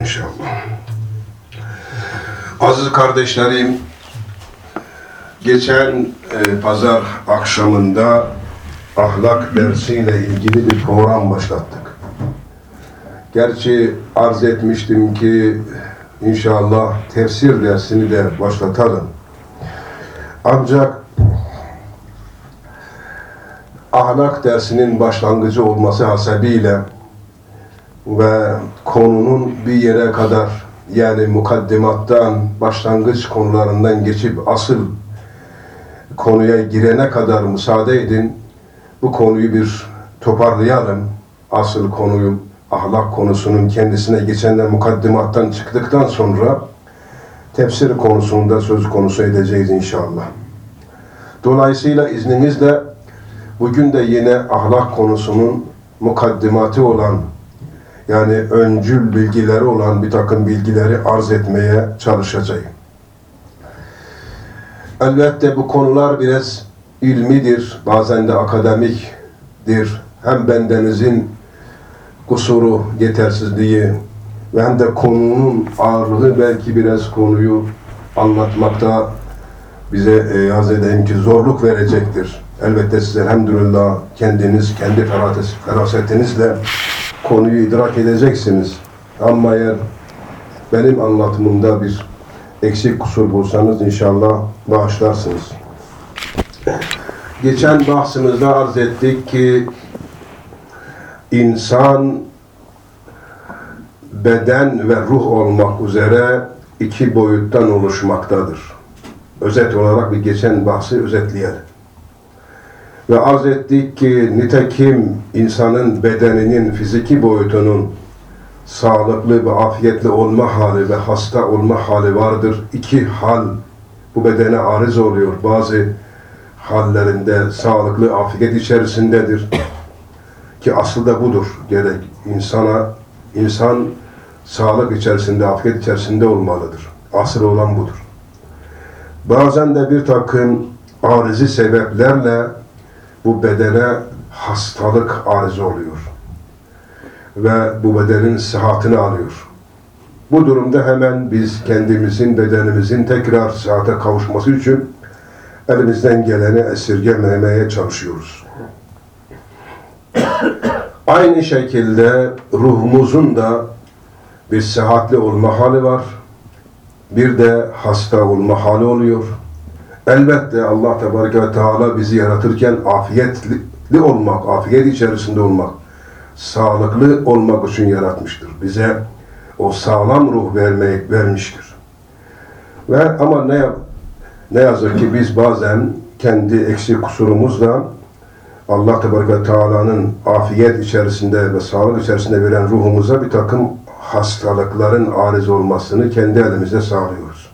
İnşallah. Aziz kardeşlerim, geçen pazar akşamında ahlak dersiyle ilgili bir program başlattık. Gerçi arz etmiştim ki inşallah tefsir dersini de başlatalım. Ancak ahlak dersinin başlangıcı olması hasebiyle ve konunun bir yere kadar, yani mukaddimattan, başlangıç konularından geçip asıl konuya girene kadar müsaade edin. Bu konuyu bir toparlayalım. Asıl konuyu, ahlak konusunun kendisine geçenler mukaddimattan çıktıktan sonra tefsir konusunda söz konusu edeceğiz inşallah. Dolayısıyla izninizle bugün de yine ahlak konusunun mukaddimatı olan, yani öncül bilgileri olan bir takım bilgileri arz etmeye çalışacağım. Elbette bu konular biraz ilmidir, bazen de akademiktir. Hem bendenizin kusuru, yetersizliği ve hem de konunun ağırlığı belki biraz konuyu anlatmakta bize arz edeyim ki zorluk verecektir. Elbette siz elhamdülillah kendiniz, kendi ferasetinizle konuyu idrak edeceksiniz. Ama eğer benim anlatımımda bir eksik kusur bulsanız inşallah bağışlarsınız. Geçen bahsimizde arz ettik ki insan beden ve ruh olmak üzere iki boyuttan oluşmaktadır. Özet olarak bir geçen bahsi özetleyelim. Ve arz ettik ki nitekim insanın bedeninin fiziki boyutunun sağlıklı ve afiyetli olma hali ve hasta olma hali vardır. İki hal bu bedene arız oluyor. Bazı hallerinde sağlıklı afiyet içerisindedir. Ki aslı da budur. Gerek insan sağlık içerisinde, afiyet içerisinde olmalıdır. Asıl olan budur. Bazen de bir takım arızi sebeplerle bu bedene hastalık arız oluyor. Ve bu bedenin sıhhatini alıyor. Bu durumda hemen biz kendimizin, bedenimizin tekrar sıhhate kavuşması için elimizden geleni esirgememeye çalışıyoruz. Aynı şekilde ruhumuzun da bir sıhhatli olma hali var. Bir de hasta olma hali oluyor. Elbette Allah Tebareke ve Teala bizi yaratırken afiyetli olmak, afiyet içerisinde olmak, sağlıklı olmak için yaratmıştır. Bize o sağlam ruh vermiştir. Ama ne yazık ki biz bazen kendi eksik kusurumuzla Allah Tebareke ve Teala'nın afiyet içerisinde ve sağlık içerisinde veren ruhumuza bir takım hastalıkların arız olmasını kendi elimizde sağlıyoruz.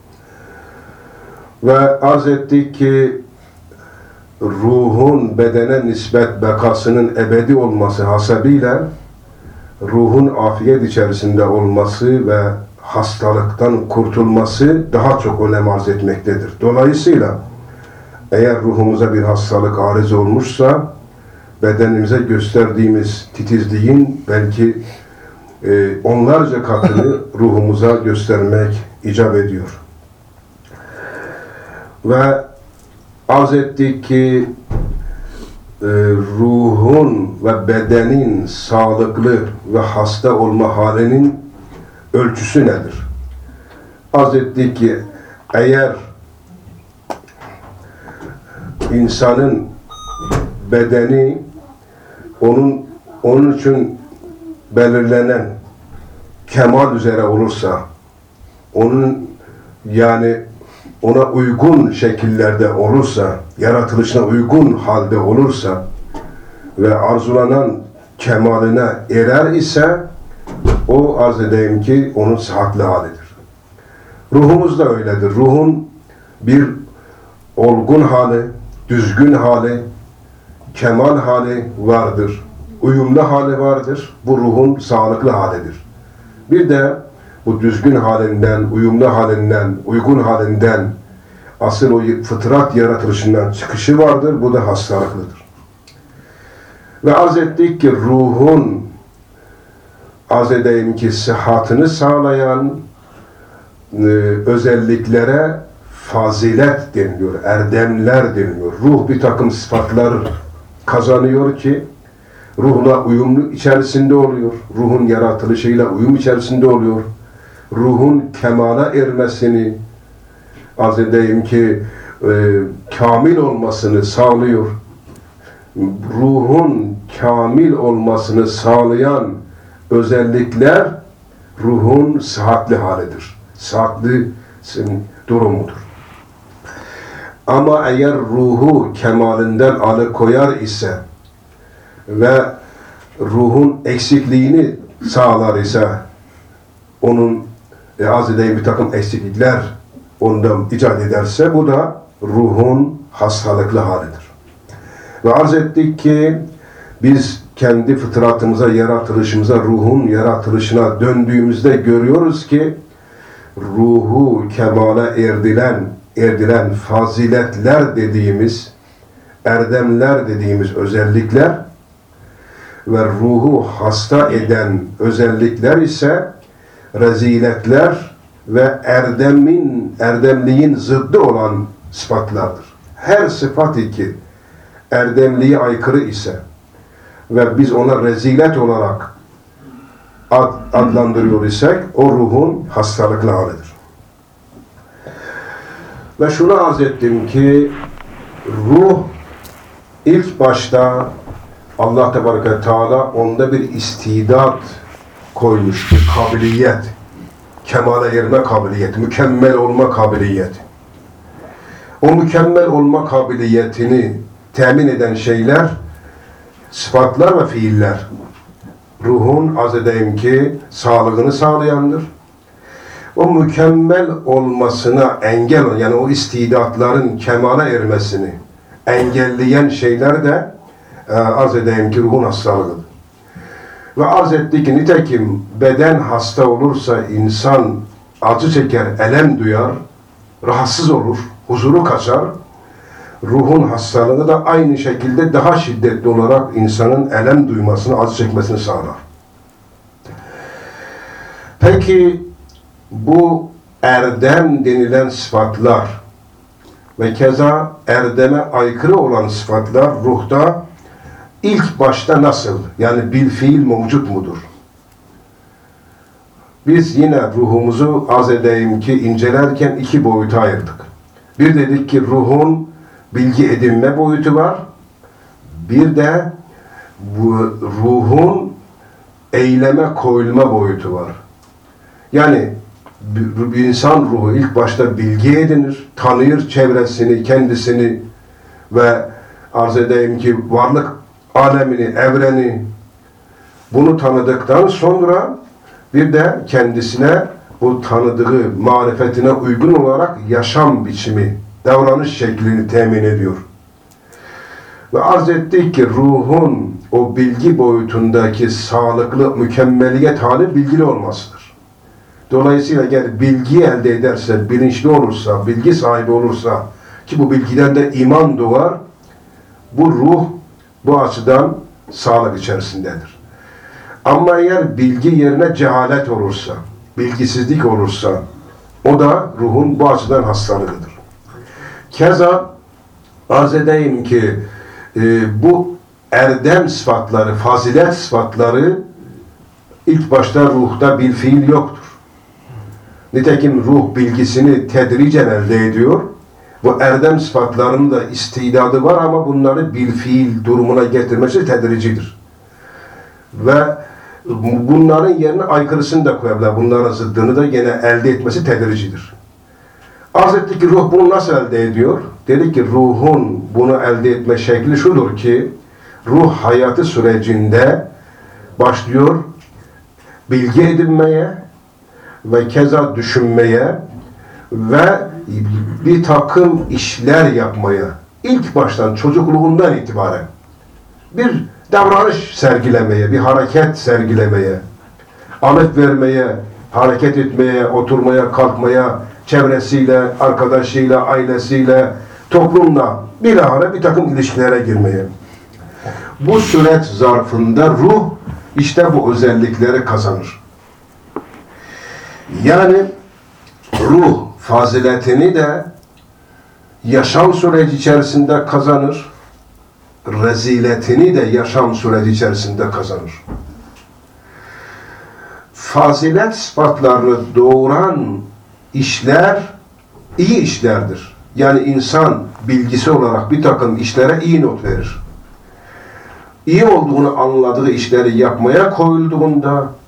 Ve arz ettik ki ruhun bedene nispet bekasının ebedi olması hasebiyle ruhun afiyet içerisinde olması ve hastalıktan kurtulması daha çok önem arz etmektedir. Dolayısıyla eğer ruhumuza bir hastalık arız olmuşsa bedenimize gösterdiğimiz titizliğin belki onlarca katını ruhumuza göstermek icap ediyor. Ve arz ettik ki ruhun ve bedenin sağlıklı ve hasta olma halinin ölçüsü nedir? Arz ettik ki eğer insanın bedeni onun için belirlenen kemal üzere olursa, ona uygun şekillerde olursa, yaratılışına uygun halde olursa ve arzulanan kemaline erer ise o arz edeyim ki onun sıhhatli halidir. Ruhumuz da öyledir. Ruhun bir olgun hali, düzgün hali, kemal hali vardır. Uyumlu hali vardır. Bu ruhun sağlıklı halidir. Bir de bu düzgün halinden, uyumlu halinden, uygun halinden asıl o fıtrat yaratılışından çıkışı vardır. Bu da hastalıklıdır. Ve arz ettik ki ruhun arz edeyim ki sıhhatını sağlayan özelliklere fazilet deniliyor, erdemler deniliyor. Ruh bir takım sıfatlar kazanıyor ki ruhla uyumlu içerisinde oluyor. Ruhun yaratılışıyla uyum içerisinde oluyor. Ruhun kemala ermesini, arz edeyim ki kamil olmasını sağlıyor. Ruhun kamil olmasını sağlayan özellikler ruhun sıhhatli halidir. Sıhhatli durumudur. Ama eğer ruhu kemalinden alıkoyar ise ve ruhun eksikliğini sağlar ise onun arz edeyim bir takım eksiklikler ondan icat ederse bu da ruhun hastalıklı halidir. Ve arz ettik ki biz kendi fıtratımıza, yaratılışımıza, ruhun yaratılışına döndüğümüzde görüyoruz ki ruhu kemale erdilen faziletler dediğimiz, erdemler dediğimiz özellikler ve ruhu hasta eden özellikler ise reziletler ve erdemliğin zıddı olan sıfatlardır. Her sıfat ki erdemliğe aykırı ise ve biz ona rezilet olarak adlandırıyor isek o ruhun hastalıklı halidir. Ve şunu arz ettim ki ruh ilk başta Allah Tebareke ve Teala onda bir istidat koymuş, bir kabiliyet, kemale erme kabiliyeti, mükemmel olma kabiliyeti. O mükemmel olma kabiliyetini temin eden şeyler, sıfatlar ve fiiller. Ruhun arz edeyim ki sağlığını sağlayandır. O mükemmel olmasına engel, yani o istidatların kemale ermesini engelleyen şeyler de arz edeyim ki ruhun hastalığıdır. Ve arz ettik ki nitekim beden hasta olursa insan acı çeker, elem duyar, rahatsız olur, huzuru kaçar. Ruhun hastalığı da aynı şekilde daha şiddetli olarak insanın elem duymasını, acı çekmesini sağlar. Peki bu erdem denilen sıfatlar ve keza erdeme aykırı olan sıfatlar ruhta ilk başta nasıl, yani bil fiil mevcut mudur? Biz yine ruhumuzu arz edeyim ki incelerken iki boyuta ayırdık. Bir dedik ki ruhun bilgi edinme boyutu var. Bir de bu ruhun eyleme koyulma boyutu var. Yani bir insan ruhu ilk başta bilgi edinir, tanır çevresini, kendisini ve arz edeyim ki varlık alemini, evreni, bunu tanıdıktan sonra bir de kendisine bu tanıdığı marifetine uygun olarak yaşam biçimi, davranış şeklini temin ediyor. Ve arz ettik ki ruhun o bilgi boyutundaki sağlıklı mükemmeliyet hali bilgili olmasıdır. Dolayısıyla eğer bilgi elde ederse, bilinçli olursa, bilgi sahibi olursa ki bu bilgiden de iman doğar, bu ruh bu açıdan sağlık içerisindedir. Ama eğer bilgi yerine cehalet olursa, bilgisizlik olursa, o da ruhun bu açıdan hastalığıdır. Keza arz edeyim ki bu erdem sıfatları, fazilet sıfatları ilk başta ruhta bil fiil yoktur. Nitekim ruh bilgisini tedricen elde ediyor. Bu erdem sıfatlarının da istidadı var ama bunları bil fiil durumuna getirmesi tedricidir. Ve bunların yerine aykırısını da koyabilir. Bunların zıddını da yine elde etmesi tedricidir. Arz ettik ki ruh bunu nasıl elde ediyor? Dedik ki ruhun bunu elde etme şekli şudur ki ruh hayatı sürecinde başlıyor bilgi edinmeye ve keza düşünmeye ve bir takım işler yapmaya, ilk baştan çocukluğundan itibaren bir davranış sergilemeye, bir hareket sergilemeye, alet vermeye, hareket etmeye, oturmaya, kalkmaya, çevresiyle, arkadaşıyla, ailesiyle, toplumla bilahare bir takım ilişkilere girmeye. Bu süreç zarfında ruh İşte bu özellikleri kazanır. Yani ruh faziletini de yaşam süreci içerisinde kazanır, reziletini de yaşam süreci içerisinde kazanır. Fazilet sıfatlarını doğuran işler iyi işlerdir. Yani insan bilgisi olarak bir takım işlere iyi not verir. İyi olduğunu anladığı işleri yapmaya koyulduğunda